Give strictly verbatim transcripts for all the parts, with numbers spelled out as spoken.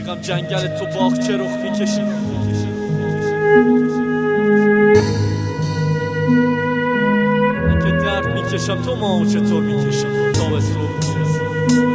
رفیقم جنگل تو باغچه رخ میکشی. من که درد میکشم تو ماهو چطور میکشم تا به صبح میرسم.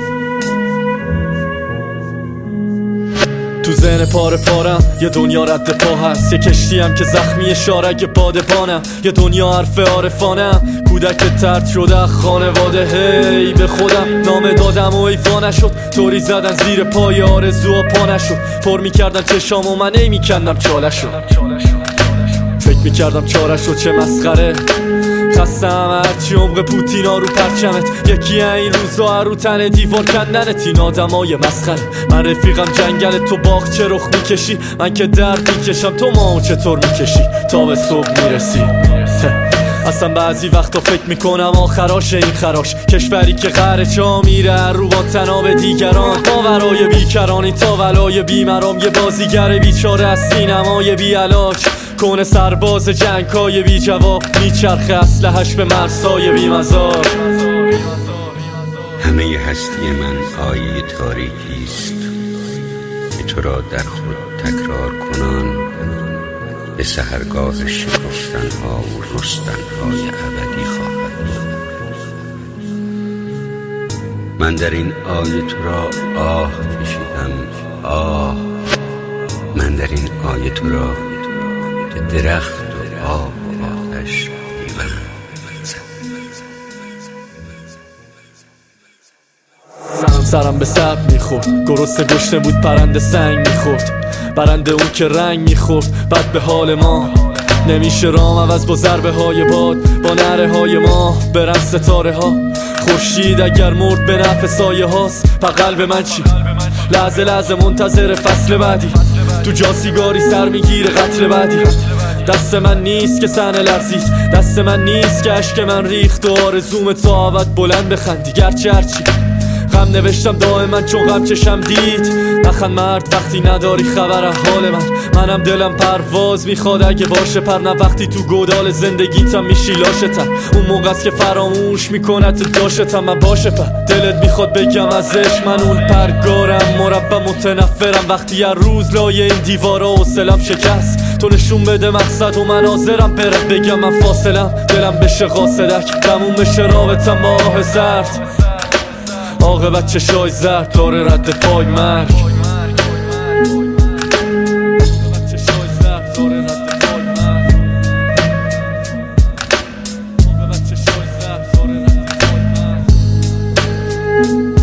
تو ذهن پاره پارم یه دنیا رد پا هست، یه کشتیم که زخمی شارک بادبانم، یه دنیا حرف عارفانم، کودک ترد شده خانواده. هی به خودم نام دادم و ایفا نشد، طوری زدن زیر پای آرزوها پا نشد. پر میکردن چشام و من ای میکندم چاله شد، فکر میکردم چاره شد. چه مسخره خستم هرچی عمق پوتینا رو پرچمت، یکی این روزا رو تن دیوار کندنت. این آدم های مسخره. من رفیقم جنگل تو باغچه رخ میکشی، من که درد میکشم تو ماهو چطور میکشی تا به صبح میرسی. اصلا بعضی وقتا فکر میکنم آخراش این خراش، کشوری که قهر چا میره رو با تناب دیگران. ماورای بیکرانی تا ولای بیمرام، یه بازیگر بیچاره از سینمای بی علاج، کنه سرباز جنگای بی جواب، میچرخه اسلحه‌اش به مرزهای بی مزار. همه هستی من آیه تاریکیست که تو را در خود تکرار کنان به سحرگاه شکفتن ها و رستن های ابدی خواهد. من در این آیه تو را آه کشیدم، آه. من در این آیه تو را به درخت و آب و آتش دیوان. سرم به سب میخورد، گرسنه گشته بود پرنده سنگ میخورد، برنده اون که رنگ میخورد. بد به حال ما نمیشه رام عوض با ضربه های باد، با نره های ما برن ستاره ها. خورشید اگر مرد به نفع سایه هاست، پا قلب من چی؟ لحظه لحظه منتظر فصل بعدی، تو جا سیگاری سر میگیره قتل بعدی. دست من نیست که صحنه لرزید، دست من نیست که اشک من ریخت و آرزوم تا ابد بلند بخندی. گرچه هرچی غم نوشتم دائما چون غم چشم دید. نخند مرد وقتی نداری خبر حال من، منم دلم پرواز میخواد اگه باشه پر. نه وقتی تو گودال زندگیتم میشی لاشتم، اون موقع است که فراموش میکنت داشتم. من باشه پر دلت میخواد بگم ازش، من اون پرگارم مربع متنفرم. وقتی هر روز لایه این دیوارا حوصلم شکست، تو نشون بده مقصد و من حاضرم برم بگم من فاصلم. دلم بشه قاصدک تموم بشه رابطم با آه زرد، عاقبت چشای زرد داره رد پای مرگ. Thank you.